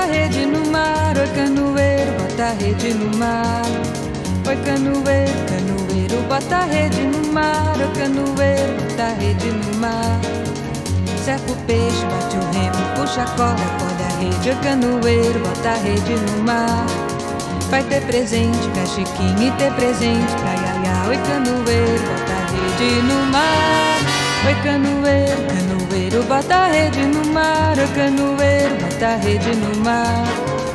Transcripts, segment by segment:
a rede no mar. Oi, canoeiro, bota a rede no mar. Oi, canoeiro, canoeiro, bota a rede no mar. Oi, canoeiro, bota a rede no mar. Cerca o peixe, bate o remo, puxa a corda a rede. Oi, canoeiro, bota a rede no mar. Vai ter presente pra Chiquinho e ter presente pra Yaya. Oi, canoeiro, bota a rede no mar. Oi, canoeiro, canoeiro, bota a rede no mar. Oi, canoeiro, bota a rede no mar.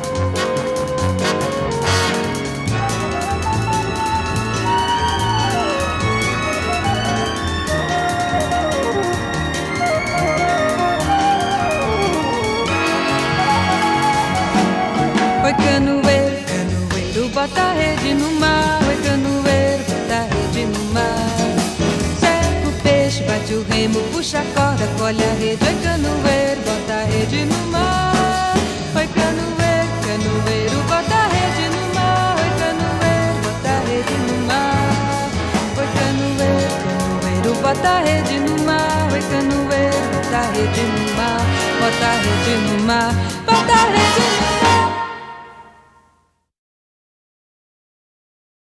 Oi, canoeiro, canoeiro, bota a rede no mar. Oi, canoeiro, bota a rede no mar. Cerca o peixe, bate o remo, puxa a corda, colhe a rede. Oi, canoeiro, bota a rede no mar. Oi, canoeiro, canoeiro, bota a rede no mar. Oi, canoeiro, bota a rede no mar. Oi, canoeiro, canoeiro, bota a rede no mar. Oi, canoeiro, bota a rede no mar. Bota a rede no mar, bota a rede no mar.